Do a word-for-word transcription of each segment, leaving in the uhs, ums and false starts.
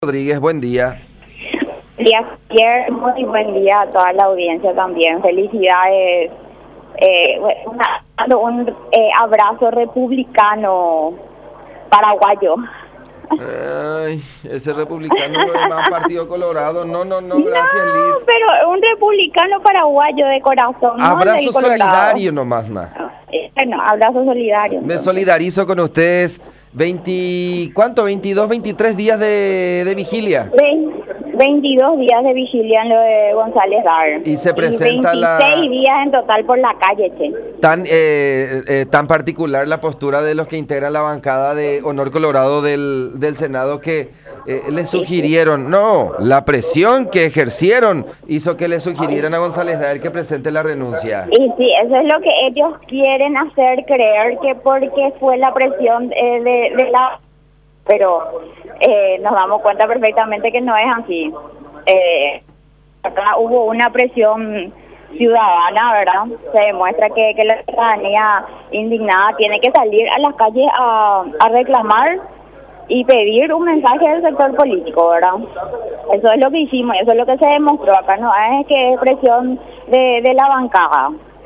Rodríguez, buen día. Día, Javier, muy buen día a toda la audiencia también. Felicidades. Eh, una- un eh, abrazo republicano paraguayo. Ay, ese republicano es más Partido Colorado. No, no, no, No, gracias, Liz. pero un republicano paraguayo de corazón. No Abrazo del Colorado. solidario nomás, nada. Eh, Bueno, abrazo solidario. Me entonces. solidarizo con ustedes. veinte, ¿cuánto? veintidós, veintitrés días de, de vigilia. Ve- veintidós días de vigilia en lo de González Dar. Y se presenta la- veintiséis días en total por la calle, che. Tan, eh, eh, tan particular la postura de los que integran la bancada de Honor Colorado del, del Senado que eh, le sugirieron, no, la presión que ejercieron hizo que le sugirieran a González Daer que presente la renuncia. Y sí, eso es lo que ellos quieren hacer creer, que porque fue la presión eh, de, de la... Pero eh, nos damos cuenta perfectamente que no es así. Eh, acá hubo una presión ciudadana, ¿verdad? Se demuestra que, que la ciudadanía indignada tiene que salir a las calles a, a reclamar y pedir un mensaje del sector político, ¿verdad? Eso es lo que hicimos, eso es lo que se demostró. Acá no es que es presión de, de la bancada,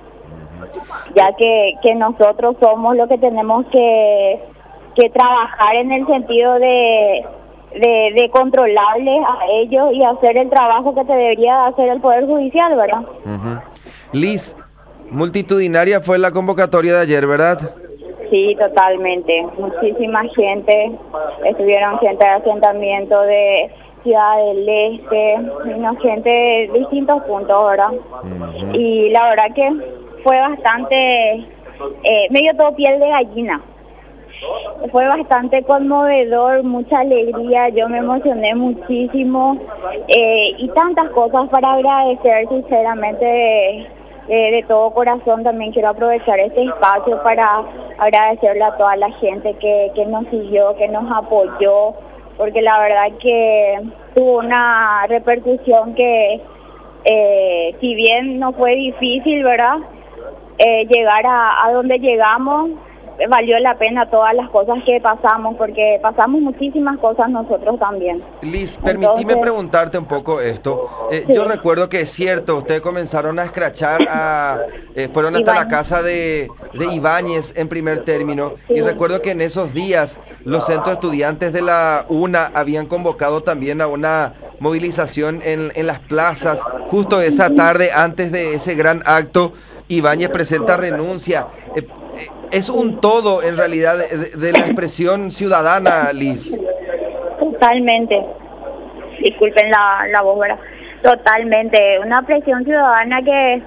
ya que, que nosotros somos los que tenemos que, que trabajar en el sentido de, de, de controlarles a ellos y hacer el trabajo que te debería hacer el Poder Judicial, ¿verdad? Ujú. Liz, multitudinaria fue la convocatoria de ayer, ¿verdad? Sí, totalmente. Muchísima gente. Estuvieron gente de asentamiento de Ciudad del Este, vino gente de distintos puntos, ¿verdad? Ujú. Y la verdad que fue bastante, eh, medio todo piel de gallina. Fue bastante conmovedor, mucha alegría, yo me emocioné muchísimo eh, y tantas cosas para agradecer sinceramente de, de, de todo corazón. También quiero aprovechar este espacio para agradecerle a toda la gente que, que nos siguió, que nos apoyó, porque la verdad que tuvo una repercusión que eh, si bien no fue difícil, ¿verdad? Eh, llegar a, a donde llegamos, valió la pena todas las cosas que pasamos, porque pasamos muchísimas cosas nosotros también. Liz, permitime Entonces, preguntarte un poco esto. Eh, Sí. Yo recuerdo que es cierto, ustedes comenzaron a escrachar, a, eh, fueron hasta la Ibáñez. casa de, de Ibáñez en primer término, y Sí. recuerdo que en esos días los centros estudiantes de la UNA habían convocado también a una movilización en, en las plazas. Justo esa tarde, antes de ese gran acto, Ibáñez presenta renuncia. Eh, eh, es un todo, en realidad, de, de la expresión ciudadana, Liz. totalmente. Disculpen la, la voz, ¿verdad? Totalmente. Una presión ciudadana que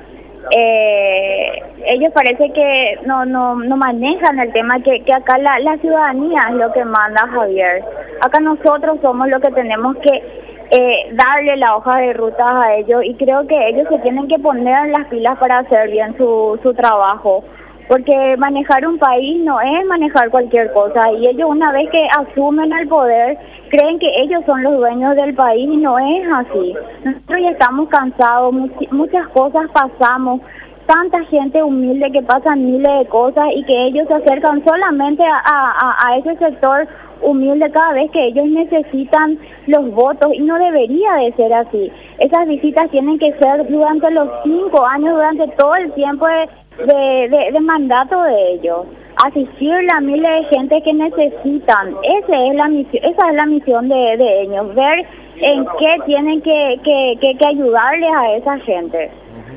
eh, ellos parece que no no no manejan el tema, que, que acá la, la ciudadanía es lo que manda, Javier. Acá nosotros somos los que tenemos que eh, darle la hoja de ruta a ellos, y creo que ellos se tienen que poner en las pilas para hacer bien su, su trabajo. Porque manejar un país no es manejar cualquier cosa, y ellos una vez que asumen el poder creen que ellos son los dueños del país, y no es así. Nosotros ya estamos cansados, much- muchas cosas pasamos, tanta gente humilde que pasan miles de cosas y que ellos se acercan solamente a, a, a ese sector humilde cada vez que ellos necesitan los votos, y no debería de ser así. Esas visitas tienen que ser durante los cinco años, durante todo el tiempo de De, de, de mandato de ellos, asistirle a miles de gente que necesitan. Esa es la misión, esa es la misión de, de ellos, ver en qué tienen que, que, que, que ayudarles a esa gente.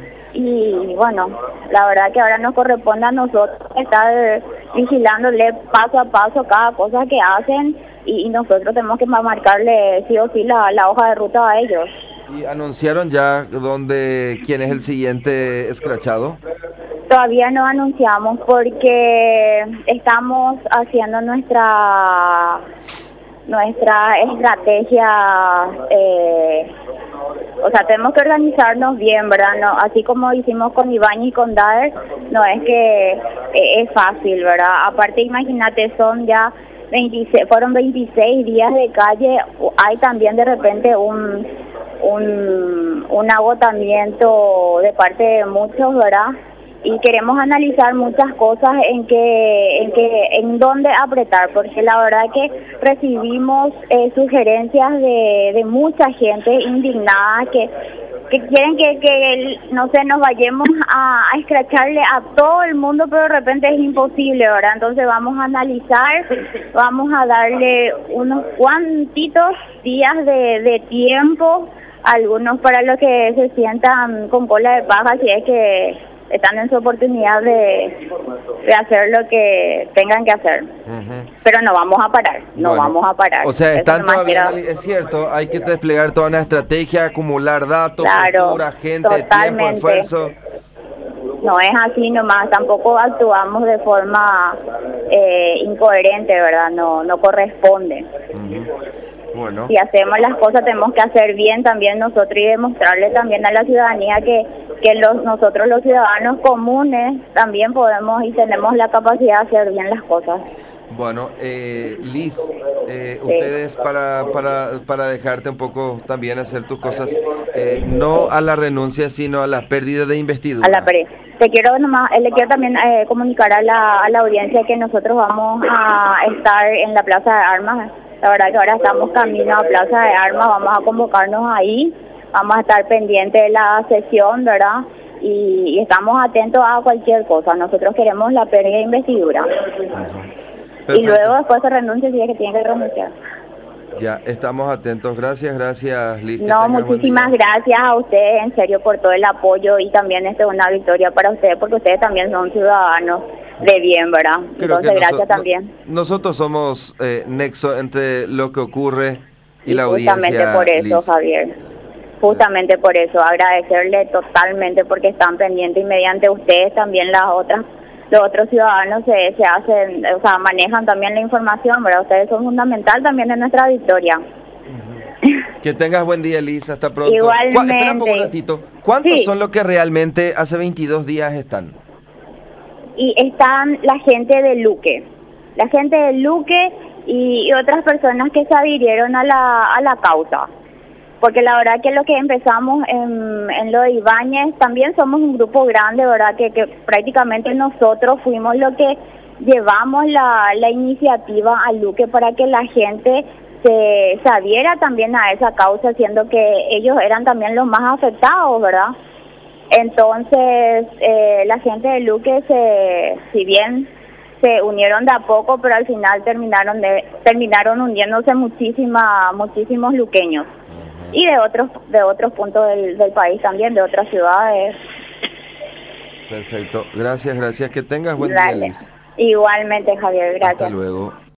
Y bueno, la verdad que ahora nos corresponde a nosotros estar vigilándole paso a paso cada cosa que hacen, y, y nosotros tenemos que marcarle sí o sí la, la hoja de ruta a ellos. ¿Y anunciaron ya dónde, quién es el siguiente escrachado? Todavía no anunciamos porque estamos haciendo nuestra nuestra estrategia, eh, o sea, tenemos que organizarnos bien, ¿verdad? No, así como hicimos con Ibáñez y con Daer, no es que eh, es fácil, ¿verdad? Aparte, imagínate, son ya veintiséis, fueron veintiséis días de calle, hay también de repente un un, un agotamiento de parte de muchos, ¿verdad? y queremos analizar muchas cosas en que en que en dónde apretar, porque la verdad que recibimos eh, sugerencias de, de mucha gente indignada que que quieren que, que no sé, nos vayamos a, a escracharle a todo el mundo, pero de repente es imposible, ¿verdad? Entonces vamos a analizar, vamos a darle unos cuantitos días de, de tiempo, algunos para los que se sientan con cola de paja, si es que están en su oportunidad de, de hacer lo que tengan que hacer. Uh-huh. Pero no vamos a parar, no bueno, vamos a parar. O sea, están todavía, quiero... es cierto, hay que desplegar toda una estrategia, acumular datos, claro, cultura, gente, totalmente. tiempo, esfuerzo. No es así nomás, tampoco actuamos de forma eh, incoherente, ¿verdad? No, no corresponde. Uh-huh. Bueno. Si hacemos las cosas tenemos que hacer bien también nosotros y demostrarle también a la ciudadanía que, que los nosotros los ciudadanos comunes también podemos y tenemos la capacidad de hacer bien las cosas. Bueno, eh, Liz, eh, sí. ustedes para, para, para dejarte un poco también hacer tus cosas, eh, no a la renuncia, sino a la pérdida de investidura. A la pérdida. Te quiero nomás, le quiero también eh, comunicar a la, a la audiencia que nosotros vamos a estar en la Plaza de Armas. La verdad que ahora estamos camino a Plaza de Armas, vamos a convocarnos ahí, vamos a estar pendientes de la sesión, ¿verdad? Y, y estamos atentos a cualquier cosa. Nosotros queremos la pérdida de investidura. Uh-huh. Y luego después se renuncia si es que tiene que renunciar. Ya, estamos atentos. Gracias, gracias, Liz. No, muchísimas gracias a ustedes, en serio, por todo el apoyo y también esta es una victoria para ustedes, porque ustedes también son ciudadanos de bien, ¿verdad? Creo Entonces, gracias noso también. Nosotros somos eh, nexo entre lo que ocurre y, y la audiencia. Justamente por eso, Liz. Javier. Justamente por eso, agradecerle totalmente porque están pendientes y mediante ustedes también las otras, los otros ciudadanos se, se hacen, o sea, manejan también la información, ¿verdad? Ustedes son fundamental también en nuestra victoria. Uh-huh. Que tengas buen día, Liz, hasta pronto. Igualmente. Espera un poco, un ratito. ¿Cuántos sí. son los que realmente hace veintidós días están? Y están la gente de Luque, la gente de Luque y, y otras personas que se adhirieron a la, a la causa. Porque la verdad que lo que empezamos en, en lo de Ibáñez, también somos un grupo grande, ¿verdad? Que, que prácticamente nosotros fuimos los que llevamos la, la iniciativa a Luque para que la gente se, se adhiera también a esa causa, siendo que ellos eran también los más afectados, ¿verdad? Entonces, eh, la gente de Luque, se, si bien se unieron de a poco, pero al final terminaron de, terminaron uniéndose muchísima, muchísimos luqueños. Uh-huh. Y de otros de otros puntos del, del país también, de otras ciudades. Perfecto. Gracias, gracias. Que tengas buen Dale. día, Liz. Igualmente, Javier. Gracias. Hasta luego.